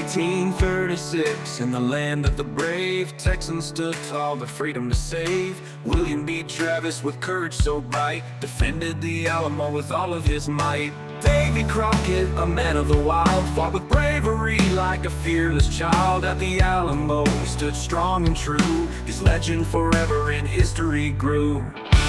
1836, in the land of the brave, Texans stood tall, the freedom to save. William B. Travis, with courage so bright, defended the Alamo with all of his might. Davy Crockett, a man of the wild, fought with bravery like a fearless child. At the Alamo, he stood strong and true, his legend forever in history grew.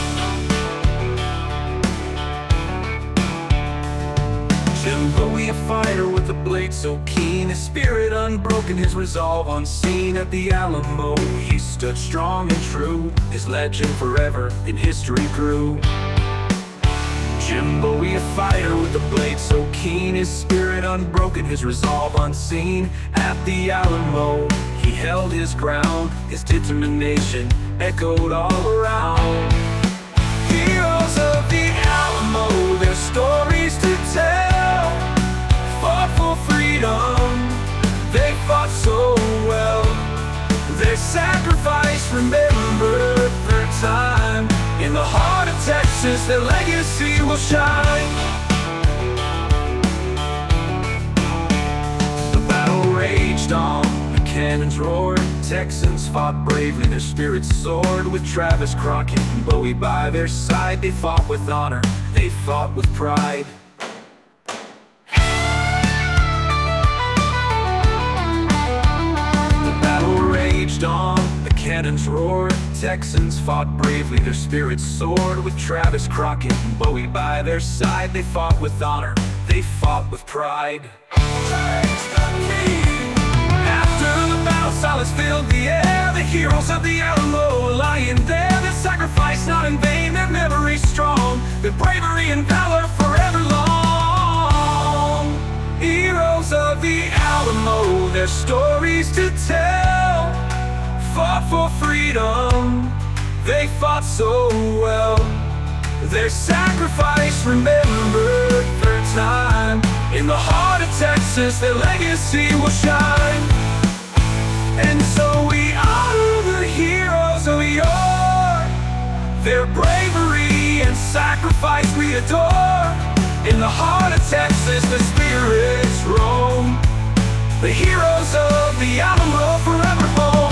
Jim Bowie, a fighter with a blade so keen, his spirit unbroken, his resolve unseen. At the Alamo, he stood strong and true, his legend forever in history grew. Jim Bowie, a fighter with a blade so keen, his spirit unbroken, his resolve unseen. At the Alamo, he held his ground, his determination echoed all around. Heroes of the Alamo, their stories to tell, fought for freedom, they fought so well. Their sacrifice remembered for time, in the heart of Texas their legacy will shine. The battle raged on, the cannons roared, Texans fought bravely, their spirits soared. With Travis, Crockett, and Bowie by their side, they fought with honor, they fought with pride. On, the cannons roared, Texans fought bravely, their spirits soared. With Travis, Crockett, and Bowie by their side, they fought with honor, they fought with pride. After the battle, silence filled the air, the heroes of the Alamo lying there. Their sacrifice not in vain, their memory strong, their bravery and valor forever long. Heroes of the Alamo, their stories to tell, fought for freedom, they fought so well. Their sacrifice remembered for time, in the heart of Texas their legacy will shine. And so we honor the heroes of yore, their bravery and sacrifice we adore. In the heart of Texas the spirits roam, the heroes of the Alamo forever home.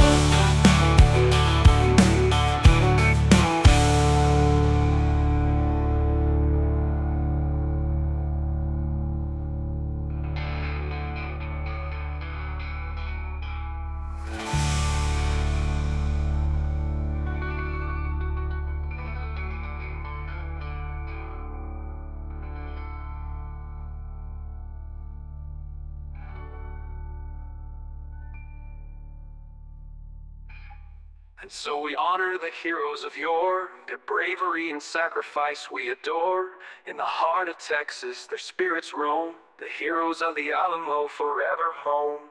And so we honor the heroes of yore, their bravery and sacrifice we adore. In the heart of Texas their spirits roam, the heroes of the Alamo forever home.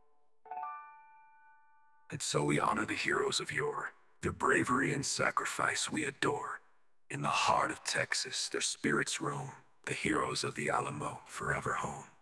And so we honor the heroes of yore, their bravery and sacrifice we adore. In the heart of Texas their spirits roam, the heroes of the Alamo forever home.